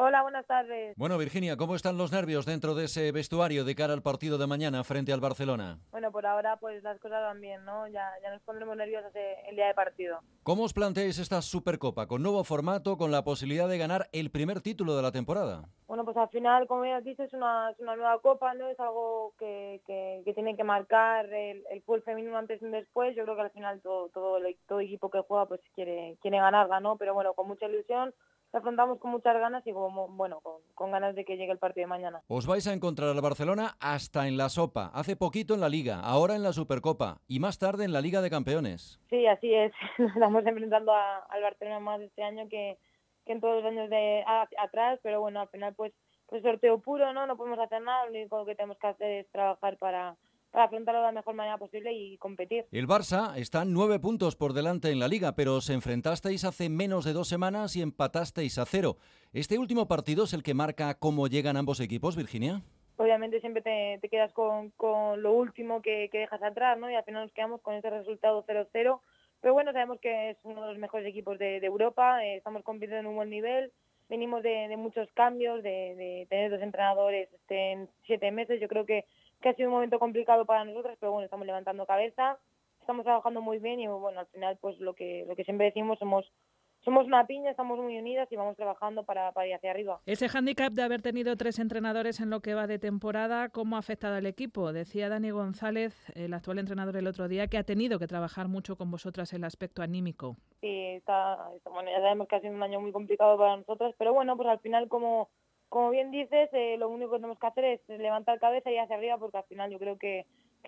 Hola, buenas tardes. Bueno, Virginia, ¿cómo están los nervios dentro de ese vestuario de cara al partido de mañana frente al Barcelona? Bueno, por ahora pues las cosas van bien, ¿no? Ya nos pondremos nerviosos el día de partido. ¿Cómo os planteáis esta Supercopa? ¿Con nuevo formato, con la posibilidad de ganar el primer título de la temporada? Bueno, pues al final, como ya has dicho, es una nueva copa, ¿no? Es algo que tiene que marcar el fútbol femenino antes y un después. Yo creo que al final todo equipo que juega pues quiere ganarla, ¿no? Pero bueno, con mucha ilusión, la afrontamos con muchas ganas y con ganas de que llegue el partido de mañana. Os vais a encontrar al Barcelona hasta en la Sopa, hace poquito en la Liga, ahora en la Supercopa y más tarde en la Liga de Campeones. Sí, así es. Nos estamos enfrentando al Barcelona más este año que en todos los años atrás, pero bueno, al final pues sorteo puro, ¿no? No podemos hacer nada, lo único que tenemos que hacer es trabajar para afrontarlo de la mejor manera posible y competir. El Barça está 9 puntos por delante en la Liga, pero os enfrentasteis hace menos de 2 semanas y empatasteis a 0. ¿Este último partido es el que marca cómo llegan ambos equipos, Virginia? Obviamente siempre te quedas con lo último que dejas atrás, ¿no? Y al final nos quedamos con ese resultado 0-0. Pero bueno, sabemos que es uno de los mejores equipos de Europa, estamos compitiendo en un buen nivel, venimos de muchos cambios, de tener dos entrenadores en 7 meses. Yo creo que ha sido un momento complicado para nosotros, pero bueno, estamos levantando cabeza, estamos trabajando muy bien y bueno, al final pues lo que siempre decimos, somos una piña, estamos muy unidas y vamos trabajando para ir hacia arriba. Ese hándicap de haber tenido 3 entrenadores en lo que va de temporada, ¿cómo ha afectado al equipo? Decía Dani González, el actual entrenador, el otro día, que ha tenido que trabajar mucho con vosotras el aspecto anímico. Sí, bueno, ya sabemos que ha sido un año muy complicado para nosotras, pero bueno, pues al final, como bien dices, lo único que tenemos que hacer es levantar cabeza y ir hacia arriba, porque al final yo creo que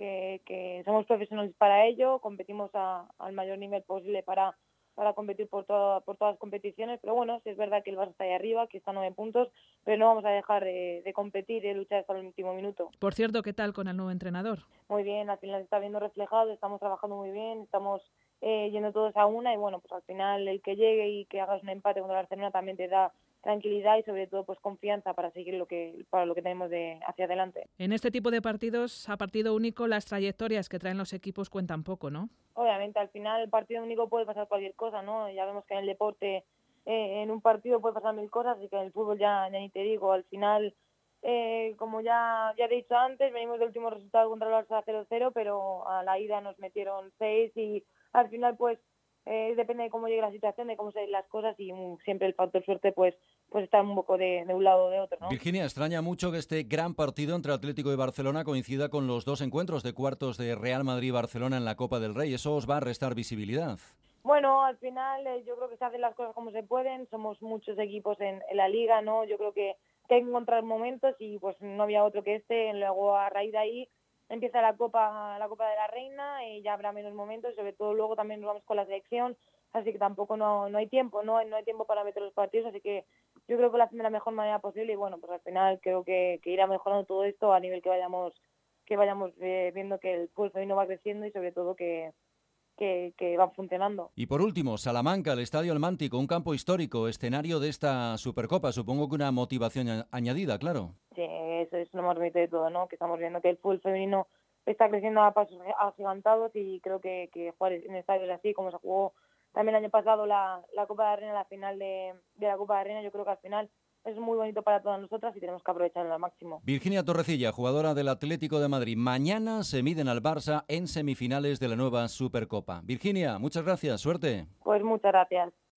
somos profesionales para ello, competimos al mayor nivel posible para competir por todas las competiciones, pero bueno, sí es verdad que el Barça está ahí arriba, que está a 9 puntos, pero no vamos a dejar de competir y de luchar hasta el último minuto. Por cierto, ¿qué tal con el nuevo entrenador? Muy bien, al final se está viendo reflejado, estamos trabajando muy bien, estamos yendo todos a una y bueno, pues al final el que llegue y que hagas un empate contra el Barcelona también te da tranquilidad y sobre todo pues confianza para seguir para lo que tenemos hacia adelante. En este tipo de partidos, a partido único, las trayectorias que traen los equipos cuentan poco, ¿no? Obviamente, al final el partido único puede pasar cualquier cosa, ¿no? Ya vemos que en el deporte, en un partido puede pasar 1000 cosas, así que en el fútbol ya ni te digo. Al final, como ya he dicho antes, venimos del último resultado contra el Barça 0-0, pero a la ida nos metieron 6 y al final pues depende de cómo llegue la situación, de cómo se den las cosas y siempre el factor suerte pues está un poco de un lado o de otro, ¿no? Virginia, extraña mucho que este gran partido entre Atlético y Barcelona coincida con los dos encuentros de cuartos de Real Madrid y Barcelona en la Copa del Rey. ¿Eso os va a restar visibilidad? Bueno, al final yo creo que se hacen las cosas como se pueden, somos muchos equipos en la liga, ¿no? Yo creo que hay que encontrar momentos y pues no había otro que este. Luego a raíz de ahí empieza la Copa de la Reina y ya habrá menos momentos, sobre todo luego también nos vamos con la selección, así que tampoco no hay tiempo, no hay tiempo para meter los partidos, así que yo creo que lo hacen de la mejor manera posible y bueno, pues al final creo que irá mejorando todo esto a nivel que vayamos viendo que el fútbol femenino va creciendo y sobre todo que van funcionando. Y por último, Salamanca, el Estadio Almántico, un campo histórico, escenario de esta Supercopa. Supongo que una motivación añadida, claro. Sí, eso es lo más bonito de todo, ¿no? Que estamos viendo que el fútbol femenino está creciendo a pasos agigantados y creo que jugar en estadios así, como se jugó también el año pasado la Copa de la Reina, la final de la Copa de la Reina, yo creo que al final es muy bonito para todas nosotras y tenemos que aprovecharlo al máximo. Virginia Torrecilla, jugadora del Atlético de Madrid. Mañana se miden al Barça en semifinales de la nueva Supercopa. Virginia, muchas gracias, suerte. Pues muchas gracias.